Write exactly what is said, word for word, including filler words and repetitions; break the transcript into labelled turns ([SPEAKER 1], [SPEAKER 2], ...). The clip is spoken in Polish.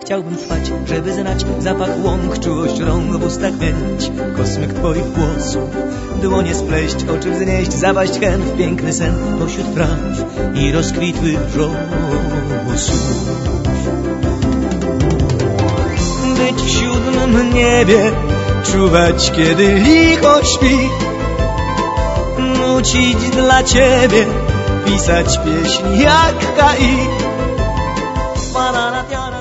[SPEAKER 1] chciałbym trwać, żeby znać zapach łąk, czułość rąk, w ustach mieć kosmyk twoich włosów, dłonie spleść, oczy wznieść, zapaść hen w piękny sen pośród praw i rozkwitłych wrzosów. Być w siódmym niebie, czuwać kiedy licho śpi, nucić dla ciebie, pisać pieśni jak K I.